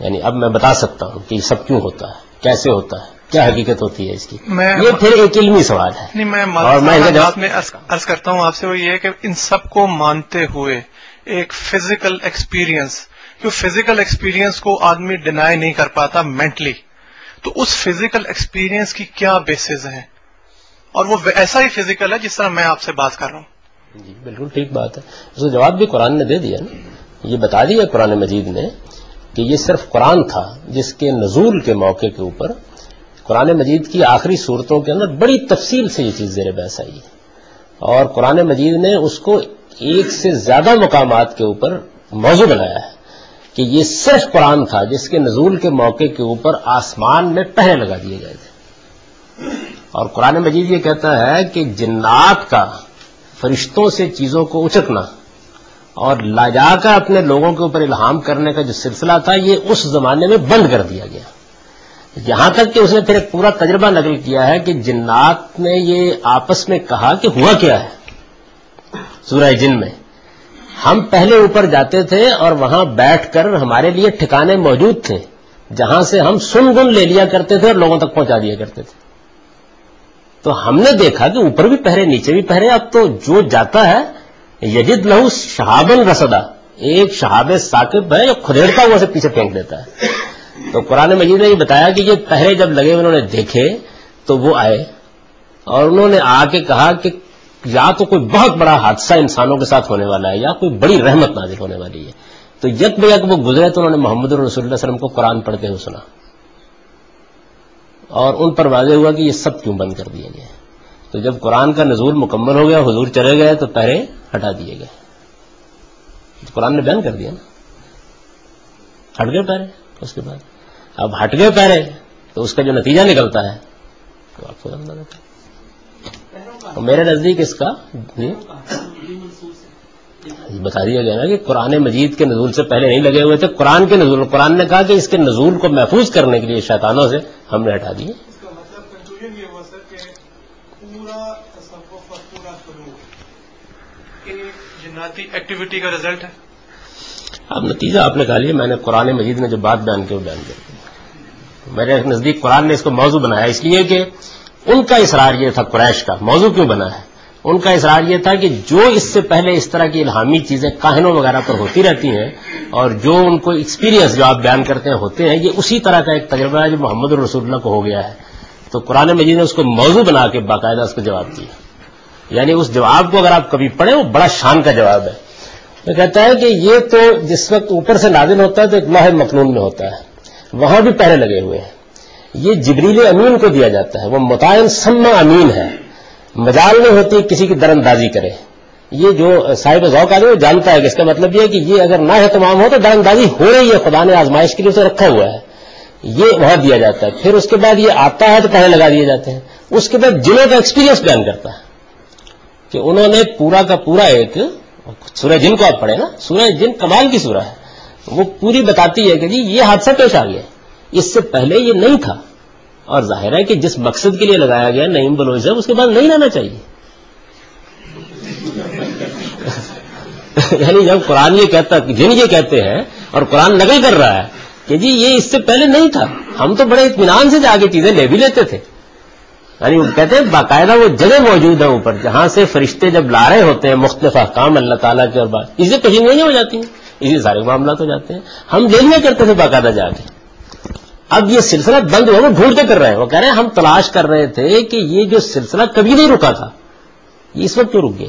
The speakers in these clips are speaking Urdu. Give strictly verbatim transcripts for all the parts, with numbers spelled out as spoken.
یعنی اب میں بتا سکتا ہوں کہ یہ سب کیوں ہوتا ہے، کیسے ہوتا ہے، کیا حقیقت ہوتی ہے اس کی، یہ پھر ایک علمی سوال ہے. نہیں میں اور میں عرض کرتا ہوں آپ سے، وہ یہ ہے کہ ان سب کو مانتے ہوئے ایک فزیکل ایکسپیرینس، جو فزیکل ایکسپیرینس کو آدمی ڈینائی نہیں کر پاتا مینٹلی، تو اس فزیکل ایکسپیرینس کی کیا بیسز ہیں، اور وہ ایسا ہی فزیکل ہے جس طرح میں آپ سے بات کر رہا ہوں. جی بالکل ٹھیک بات ہے، اس کا جواب بھی قرآن نے دے دیا نا. یہ بتا دیا قرآن مجید نے کہ یہ صرف قرآن تھا جس کے نزول کے موقع کے اوپر قرآن مجید کی آخری صورتوں کے اندر بڑی تفصیل سے یہ چیز زیر بحث آئی ہے، اور قرآن مجید نے اس کو ایک سے زیادہ مقامات کے اوپر موضوع بنایا ہے کہ یہ صرف قرآن تھا جس کے نزول کے موقع کے اوپر آسمان میں پہرے لگا دیے گئے تھے. اور قرآن مجید یہ کہتا ہے کہ جنات کا فرشتوں سے چیزوں کو اچکنا اور لاجا کر اپنے لوگوں کے اوپر الہام کرنے کا جو سلسلہ تھا یہ اس زمانے میں بند کر دیا گیا، یہاں تک کہ اس نے پھر ایک پورا تجربہ نقل کیا ہے کہ جنات نے یہ آپس میں کہا کہ ہوا کیا ہے. سورہ جن میں ہم پہلے اوپر جاتے تھے اور وہاں بیٹھ کر ہمارے لیے ٹھکانے موجود تھے جہاں سے ہم سن گن لے لیا کرتے تھے اور لوگوں تک پہنچا دیا کرتے تھے. تو ہم نے دیکھا کہ اوپر بھی پہرے نیچے بھی پہرے، اب تو جو جاتا ہے یجد لہو شہابن رصدا، ایک شہاب ثاقب ہے جو کھدیڑتا ہوا سے پیچھے پھینک دیتا ہے. تو قرآن مجید نے یہ بتایا کہ یہ پہرے جب لگے انہوں نے دیکھے تو وہ آئے اور انہوں نے آ کے کہا کہ یا تو کوئی بہت بڑا حادثہ انسانوں کے ساتھ ہونے والا ہے یا کوئی بڑی رحمت نازل ہونے والی ہے. تو یک بہ یک وہ گزرے تو انہوں نے محمد رسول اللہ صلی اللہ علیہ وسلم کو قرآن پڑھتے ہوئے سنا، اور ان پر واضح ہوا کہ یہ سب کیوں بند کر دیے گئے. تو جب قرآن کا نزول مکمل ہو گیا، حضور چلے گئے تو پہرے ہٹا دیے گئے. تو قرآن نے بیان کر دیا نا، ہٹ گئے پہرے. اس کے بعد اب ہٹ گئے پہرے تو اس کا جو نتیجہ نکلتا ہے تو آپ کو تو میرے نزدیک اس کا بتا دیا گیا نا کہ قرآن مجید کے نزول سے پہلے نہیں لگے ہوئے تھے، قرآن کے نزول. قرآن نے کہا کہ اس کے نزول کو محفوظ کرنے کے لیے شیطانوں سے ہم نے ہٹا دیے. اس کا مطلب کنکلوژن یہ ہوا سر کہ پورا تصوف اور پورا سلوک ایک جناتی ایکٹیویٹی کا رزلٹ ہے. اب نتیجہ آپ نے کہا لیا، میں نے قرآن مجید نے جو بات بیان کی وہ بیان کر دی. میرے نزدیک قرآن نے اس کو موضوع بنایا اس لیے کہ ان کا اصرار یہ تھا. قریش کا موضوع کیوں بنا ہے؟ ان کا اصرار یہ تھا کہ جو اس سے پہلے اس طرح کی الہامی چیزیں کاہنوں وغیرہ پر ہوتی رہتی ہیں اور جو ان کو ایکسپیرینس جو آپ بیان کرتے ہیں ہوتے ہیں، یہ اسی طرح کا ایک تجربہ ہے جو محمد رسول اللہ کو ہو گیا ہے. تو قرآن مجید نے اس کو موضوع بنا کے باقاعدہ اس کو جواب دیا. یعنی اس جواب کو اگر آپ کبھی پڑھیں وہ بڑا شان کا جواب ہے. وہ کہتا ہے کہ یہ تو جس وقت اوپر سے نازل ہوتا ہے تو ایک لوح مکنون میں ہوتا ہے، وہاں بھی پہرے لگے ہوئے ہیں. یہ جبریل امین کو دیا جاتا ہے، وہ متعین سما امین ہے، مجال نہیں ہوتی کسی کی در اندازی کرے. یہ جو صاحب ذوق آدمی وہ جانتا ہے کہ اس کا مطلب یہ ہے کہ یہ اگر نہ اہتمام ہو تو در اندازی ہو رہی ہے، خدا نے آزمائش کے لیے اسے رکھا ہوا ہے. یہ وہاں دیا جاتا ہے. پھر اس کے بعد یہ آتا ہے تو پہلے لگا دیے جاتے ہیں. اس کے بعد جنوں کا ایکسپیرینس بیان کرتا ہے کہ انہوں نے پورا کا پورا ایک سورہ جن کو آپ پڑھیں نا، سورہ جن کمال کی سورہ ہے، وہ پوری بتاتی ہے کہ جی یہ حادثہ پیش آ گیا، اس سے پہلے یہ نہیں تھا. اور ظاہر ہے کہ جس مقصد کے لیے لگایا گیا نعیم بلوچ صاحب، اس کے بعد نہیں رہنا چاہیے. یعنی جب قرآن یہ کہتا، جن یہ کہتے ہیں اور قرآن نقل کر رہا ہے کہ جی یہ اس سے پہلے نہیں تھا، ہم تو بڑے اطمینان سے جا کے چیزیں لے بھی لیتے تھے. یعنی وہ کہتے ہیں باقاعدہ وہ جگہ موجود ہے اوپر جہاں سے فرشتے جب لا رہے ہوتے ہیں مختلف احکام اللہ تعالیٰ کے، اور بات اسے کشیدگیاں ہو جاتی ہیں، اسی سارے معاملات ہو جاتے ہیں. ہم لے لیا کرتے تھے باقاعدہ جا کے. اب یہ سلسلہ بند ہوا، وہ ڈھونڈ کے کر رہے ہیں. وہ کہہ رہے ہیں ہم تلاش کر رہے تھے کہ یہ جو سلسلہ کبھی نہیں رکا تھا یہ اس وقت کیوں رک گیا.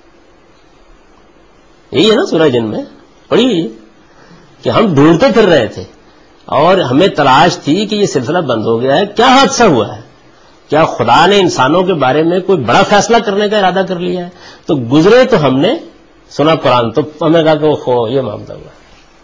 یہی ہے نا سورہ جن میں پڑھی ہوئی کہ ہم ڈھونڈتے پھر رہے تھے اور ہمیں تلاش تھی کہ یہ سلسلہ بند ہو گیا ہے. کیا حادثہ ہوا ہے؟ کیا خدا نے انسانوں کے بارے میں کوئی بڑا فیصلہ کرنے کا ارادہ کر لیا ہے؟ تو گزرے تو ہم نے سنا قرآن تو ہمیں کہا کہ وہ خو یہ معاملہ ہوا.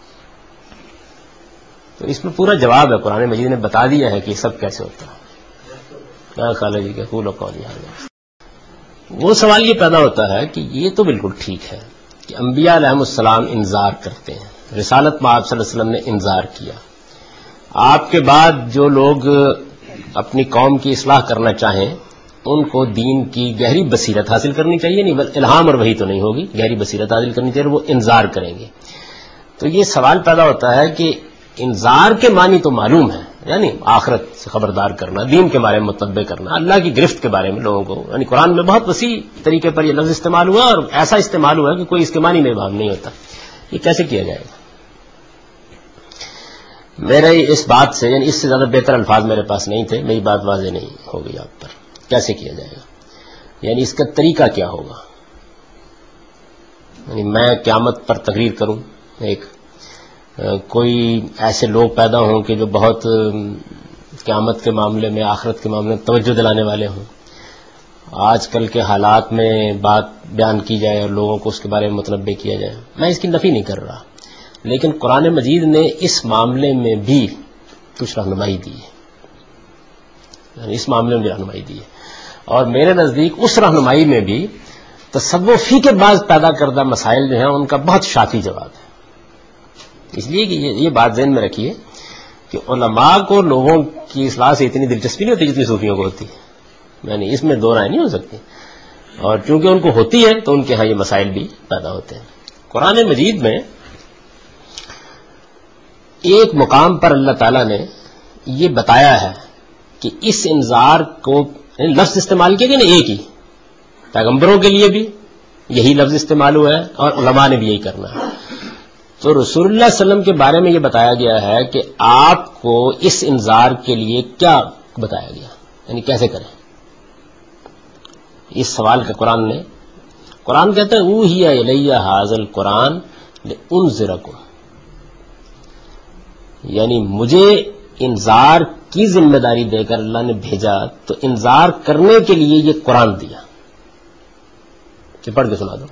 تو اس میں پورا جواب ہے، قرآن مجید نے بتا دیا ہے کہ یہ سب کیسے ہوتا ہے. کیا خیال ہے جی کہ قول و قول حال. وہ سوال یہ پیدا ہوتا ہے کہ یہ تو بالکل ٹھیک ہے کہ انبیاء علیہم السلام انذار کرتے ہیں، رسالت میں آپ صلی اللہ علیہ وسلم نے انذار کیا. آپ کے بعد جو لوگ اپنی قوم کی اصلاح کرنا چاہیں ان کو دین کی گہری بصیرت حاصل کرنی چاہیے. نہیں الہام اور وحی تو نہیں ہوگی، گہری بصیرت حاصل کرنی چاہیے، وہ انذار کریں گے. تو یہ سوال پیدا ہوتا ہے کہ انذار کے معنی تو معلوم ہے، یعنی آخرت سے خبردار کرنا، دین کے بارے میں متنبع کرنا، اللہ کی گرفت کے بارے میں لوگوں کو، یعنی قرآن میں بہت وسیع طریقے پر یہ لفظ استعمال ہوا اور ایسا استعمال ہوا کہ کوئی اس کے معنی میں ابہام نہیں ہوتا. یہ کیسے کیا جائے گا؟ میرے اس بات سے، یعنی اس سے زیادہ بہتر الفاظ میرے پاس نہیں تھے، میری بات واضح نہیں ہو گئی آپ پر. کیسے کیا جائے گا، یعنی اس کا طریقہ کیا ہوگا؟ یعنی میں قیامت پر تقریر کروں، ایک کوئی ایسے لوگ پیدا ہوں کہ جو بہت قیامت کے معاملے میں، آخرت کے معاملے میں توجہ دلانے والے ہوں، آج کل کے حالات میں بات بیان کی جائے اور لوگوں کو اس کے بارے میں متنبع کیا جائے. میں اس کی نفی نہیں کر رہا، لیکن قرآن مجید نے اس معاملے میں بھی کچھ رہنمائی دی ہے، یعنی اس معاملے میں بھی رہنمائی دی ہے، اور میرے نزدیک اس رہنمائی میں بھی تصوفی کے بعض پیدا کردہ مسائل جو ہیں ان کا بہت شافی جواب ہے. اس لیے کہ یہ بات ذہن میں رکھیے کہ علماء کو لوگوں کی اصلاح سے اتنی دلچسپی نہیں ہوتی جتنی صوفیوں کو ہوتی ہے، یعنی اس میں دو رائے نہیں ہو سکتی، اور چونکہ ان کو ہوتی ہے تو ان کے ہاں یہ مسائل بھی پیدا ہوتے ہیں. قرآن مجید میں ایک مقام پر اللہ تعالیٰ نے یہ بتایا ہے کہ اس انذار کو، لفظ استعمال کیا گیا نا ایک ہی، پیغمبروں کے لیے بھی یہی لفظ استعمال ہوا ہے اور علماء نے بھی یہی کرنا ہے. تو رسول اللہ صلی اللہ علیہ وسلم کے بارے میں یہ بتایا گیا ہے کہ آپ کو اس انذار کے لیے کیا بتایا گیا، یعنی کیسے کریں. اس سوال کا قرآن نے، قرآن کہتا ہے اوحی الیہ ھذا القرآن لانذرکم، یعنی مجھے انذار کی ذمہ داری دے کر اللہ نے بھیجا تو انذار کرنے کے لیے یہ قرآن دیا. کہ پڑھ کے سنا دو.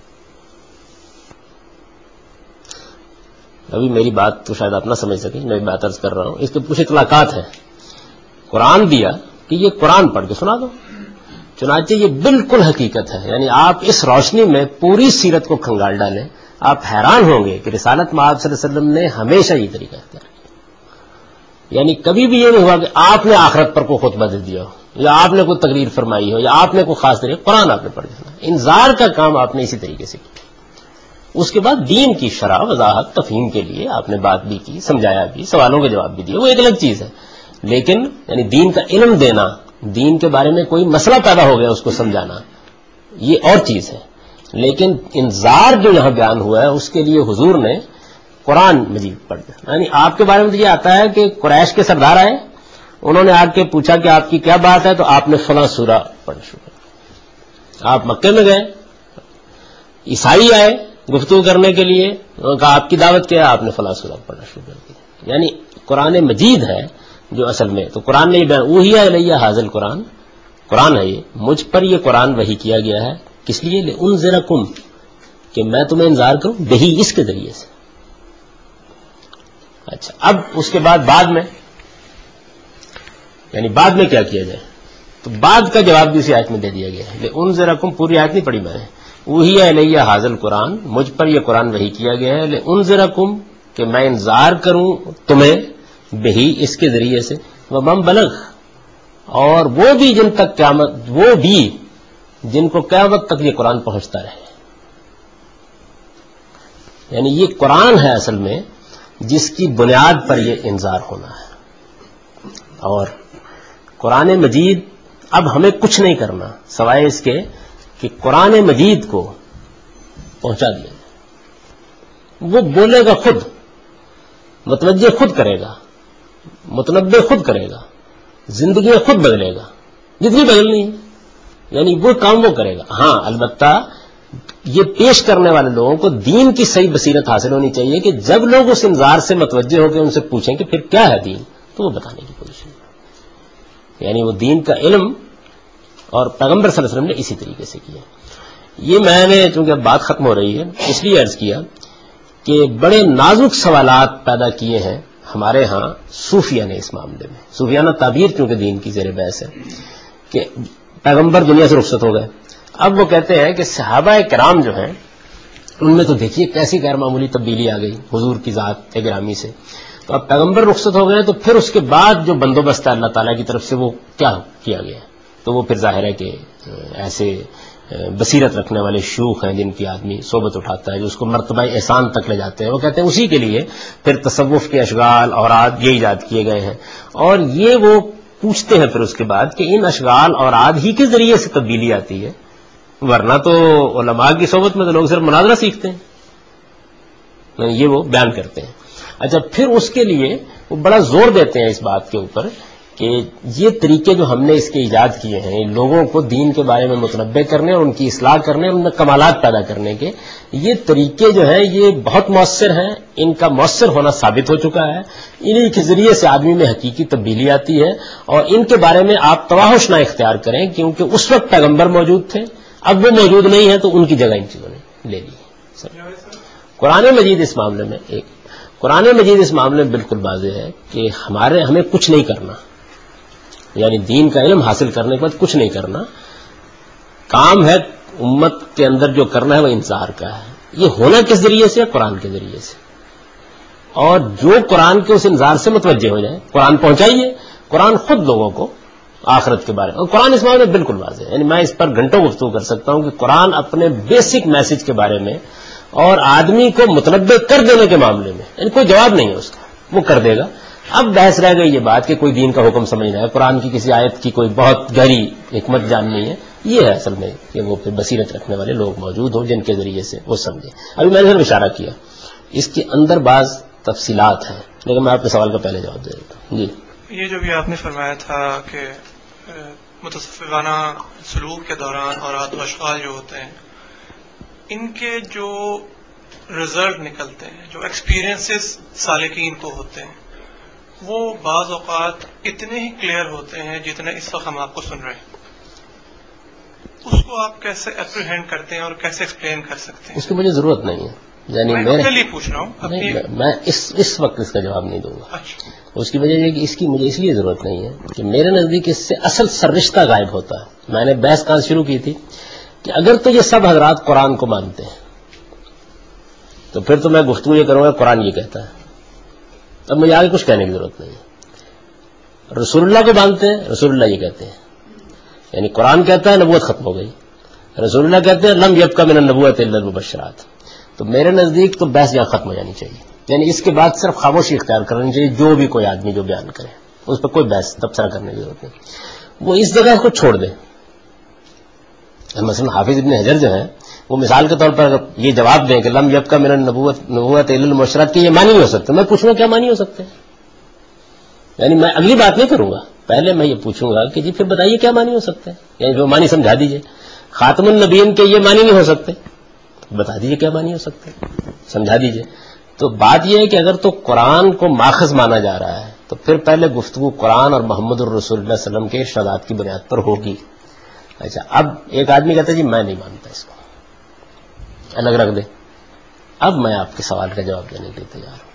ابھی میری بات تو شاید آپ نہ سمجھ سکیں، میں بات عرض کر رہا ہوں، اس کے کچھ اطلاقات ہیں. قرآن دیا کہ یہ قرآن پڑھ کے سنا دو. چنانچہ یہ بالکل حقیقت ہے، یعنی آپ اس روشنی میں پوری سیرت کو کھنگال ڈالیں، آپ حیران ہوں گے کہ رسالت میں آپ صلی اللہ علیہ وسلم نے ہمیشہ یہ طریقہ اختیار کیا. یعنی کبھی بھی یہ نہیں ہوا کہ آپ نے آخرت پر کوئی خطبہ دے دیا ہو یا آپ نے کوئی تقریر فرمائی ہو یا آپ نے کوئی خاص طریقہ، قرآن آپ نے پڑھ کے سنا. انذار کا کام آپ نے اسی طریقے سے کیا. اس کے بعد دین کی شرح، وضاحت، تفہیم کے لیے آپ نے بات بھی کی، سمجھایا بھی، سوالوں کے جواب بھی دیے، وہ ایک الگ چیز ہے. لیکن یعنی دین کا علم دینا، دین کے بارے میں کوئی مسئلہ پیدا ہو گیا اس کو سمجھانا، یہ اور چیز ہے. لیکن انذار جو یہاں بیان ہوا ہے اس کے لیے حضور نے قرآن مجید پڑھ دیا. یعنی آپ کے بارے میں یہ آتا ہے کہ قریش کے سردار آئے، انہوں نے آ کے پوچھا کہ آپ کی کیا بات ہے، تو آپ نے فلاں سورہ پڑھنا شروع کر. آپ مکے میں گئے، عیسائی آئے گفتگو کرنے کے لیے، انہوں نے کہا آپ کی دعوت کیا ہے، آپ نے فلاں سورہ پڑھنا شروع کر دیا. یعنی قرآن مجید ہے جو اصل میں، تو قرآن نے یہ بیان، اوحی الیہ ھذا القرآن، قرآن ہے یہ، مجھ پر یہ قرآن وحی کیا گیا ہے. کس لیے؟ لانذرکم، کہ میں تمہیں انذار کروں، بہی، اس کے ذریعے سے. اچھا، اب اس کے بعد بعد میں، یعنی بعد میں کیا کیا جائے، تو بعد کا جواب بھی اسی آیت میں دے دیا گیا ہے. لانذرکم، پوری آیت نہیں پڑھی میں نے، اوحی الیہ ھذا القرآن، مجھ پر یہ قرآن وحی کیا گیا ہے، لانذرکم، کہ میں انذار کروں تمہیں، بہی، اس کے ذریعے سے، ومن بلغ، اور وہ بھی جن تک قیامت، وہ بھی جن کو قیامت تک یہ قرآن پہنچتا رہے. یعنی یہ قرآن ہے اصل میں جس کی بنیاد پر یہ انذار ہونا ہے. اور قرآن مجید اب ہمیں کچھ نہیں کرنا سوائے اس کے کہ قرآن مجید کو پہنچا دیا جائے. وہ بولے گا خود، متوجہ خود کرے گا، متنبع خود کرے گا، زندگی خود بدلے گا جتنی بدلنی ہے، یعنی وہ کام وہ کرے گا. ہاں البتہ یہ پیش کرنے والے لوگوں کو دین کی صحیح بصیرت حاصل ہونی چاہیے کہ جب لوگ اس انذار سے متوجہ ہو کے ان سے پوچھیں کہ پھر کیا ہے دین، تو وہ بتانے کی کوشش کریں. یعنی وہ دین کا علم، اور پیغمبر صلی اللہ علیہ وسلم نے اسی طریقے سے کیا. یہ میں نے چونکہ اب بات ختم ہو رہی ہے اس لیے عرض کیا کہ بڑے نازک سوالات پیدا کیے ہیں ہمارے ہاں صوفیہ نے اس معاملے میں. صوفیانہ تعبیر چونکہ دین کی زیر بحث ہے کہ پیغمبر دنیا سے رخصت ہو گئے. اب وہ کہتے ہیں کہ صحابہ کرام جو ہیں ان میں تو دیکھیے کیسی غیر معمولی تبدیلی آ گئی حضور کی ذات گرامی سے. تو اب پیغمبر رخصت ہو گئے تو پھر اس کے بعد جو بندوبست ہے اللہ تعالیٰ کی طرف سے وہ کیا کیا گیا، تو وہ پھر ظاہر ہے کہ ایسے بصیرت رکھنے والے شیوخ ہیں جن کی آدمی صحبت اٹھاتا ہے، جو اس کو مرتبہ احسان تک لے جاتے ہیں، وہ کہتے ہیں اسی کے لیے پھر تصوف کے اشغال اوراد یہ ایجاد کیے گئے ہیں، اور یہ وہ پوچھتے ہیں پھر اس کے بعد کہ ان اشغال اوراد ہی کے ذریعے سے تبدیلی آتی ہے، ورنہ تو علماء کی صحبت میں تو لوگ صرف مناظرہ سیکھتے ہیں، یہ وہ بیان کرتے ہیں۔ اچھا، پھر اس کے لیے وہ بڑا زور دیتے ہیں اس بات کے اوپر کہ یہ طریقے جو ہم نے اس کے ایجاد کیے ہیں لوگوں کو دین کے بارے میں متنبع کرنے اور ان کی اصلاح کرنے اور ان میں کمالات پیدا کرنے کے، یہ طریقے جو ہیں یہ بہت مؤثر ہیں، ان کا مؤثر ہونا ثابت ہو چکا ہے، انہی کے ذریعے سے آدمی میں حقیقی تبدیلی آتی ہے، اور ان کے بارے میں آپ تواحش نہ اختیار کریں، کیونکہ اس وقت پیغمبر موجود تھے، اب وہ موجود نہیں ہے تو ان کی جگہ ان چیزوں نے لے لی۔ قرآن مجید اس معاملے میں ایک قرآن مجید اس معاملے میں بالکل واضح ہے کہ ہمارے ہمیں کچھ نہیں کرنا، یعنی دین کا علم حاصل کرنے کے بعد کچھ نہیں کرنا، کام ہے امت کے اندر جو کرنا ہے وہ انتظار کا ہے۔ یہ ہونا کس ذریعے سے؟ قرآن کے ذریعے سے، اور جو قرآن کے اس انتظار سے متوجہ ہو جائے، قرآن پہنچائیے، قرآن خود لوگوں کو آخرت کے بارے میں، اور قرآن اس معاملے میں بالکل واضح ہے، یعنی میں اس پر گھنٹوں گفتگو کر سکتا ہوں کہ قرآن اپنے بیسک میسج کے بارے میں اور آدمی کو متنبع کر دینے کے معاملے میں یعنی کوئی جواب نہیں ہے اس کا، وہ کر دے گا۔ اب بحث رہ گئی یہ بات کہ کوئی دین کا حکم سمجھنا ہے، قرآن کی کسی آیت کی کوئی بہت گہری حکمت جاننی ہے، یہ ہے اصل میں کہ وہ پھر بصیرت رکھنے والے لوگ موجود ہوں جن کے ذریعے سے وہ سمجھیں۔ ابھی میں نے صرف اشارہ کیا، اس کے اندر بعض تفصیلات ہیں، لیکن میں آپ کے سوال کا پہلے جواب دے دیتا ہوں۔ جی، یہ جو بھی آپ نے فرمایا تھا کہ متصوفانہ سلوک کے دوران اور عادت و اشغال جو ہوتے ہیں، ان کے جو رزلٹ نکلتے ہیں، جو ایکسپیرینسز سالکین کو ہوتے ہیں، وہ بعض اوقات اتنے ہی کلیئر ہوتے ہیں جتنے اس وقت ہم آپ کو سن رہے ہیں، اس کو آپ کیسے اپریہینڈ کرتے ہیں اور کیسے ایکسپلین کر سکتے ہیں؟ اس کی مجھے ضرورت نہیں ہے، یعنی میں پوچھ رہا ہوں، میں اس اس وقت اس کا جواب نہیں دوں گا۔ اچھا، اس کی وجہ یہ کہ اس کی مجھے اس لیے ضرورت نہیں ہے کہ میرے نزدیک اس سے اصل سررشتہ غائب ہوتا ہے۔ میں نے بحث کہاں شروع کی تھی کہ اگر تو یہ سب حضرات قرآن کو مانتے ہیں تو پھر تو میں گفتگو یہ کروں گا قرآن یہ کہتا ہے، اب مجھے آگے کچھ کہنے کی ضرورت نہیں ہے۔ رسول اللہ کو مانتے ہیں، رسول اللہ یہ کہتے ہیں، یعنی قرآن کہتا ہے نبوت ختم ہو گئی، رسول اللہ کہتے ہیں لم یبق من النبوۃ الا المبشرات، تو میرے نزدیک تو بحث یہاں ختم ہو جانی چاہیے، یعنی اس کے بعد صرف خاموشی اختیار کرنی چاہیے، جو بھی کوئی آدمی جو بیان کرے اس پر کوئی بحث تبصرہ کرنے کی ضرورت نہیں، وہ اس جگہ کو چھوڑ دے۔ مثلا حافظ ابن حجر جو ہیں وہ مثال کے طور پر اگر یہ جواب دیں کہ لم یبق من النبوۃ نبوۃ الا المبشرات، کہ یہ معنی نہیں ہو سکتا، میں پوچھوں گا کیا معنی ہو سکتے ہیں، یعنی میں اگلی بات نہیں کروں گا، پہلے میں یہ پوچھوں گا کہ جی پھر بتائیے کیا معنی ہو سکتا ہے، یعنی جو معنی سمجھا دیجئے۔ خاتم النبیین کے یہ معنی نہیں ہو سکتے، بتا دیجئے کیا معنی ہو سکتے ہیں، سمجھا دیجئے۔ تو بات یہ ہے کہ اگر تو قرآن کو ماخذ مانا جا رہا ہے تو پھر پہلے گفتگو قرآن اور محمد الرسول اللہ صلی اللہ علیہ وسلم کے ارشادات کی بنیاد پر ہوگی۔ اچھا، اب ایک آدمی کہتا ہے جی میں نہیں مانتا اس کو، الگ رکھ دے، اب میں آپ کے سوال کا جواب دینے کے لیے تیار ہوں۔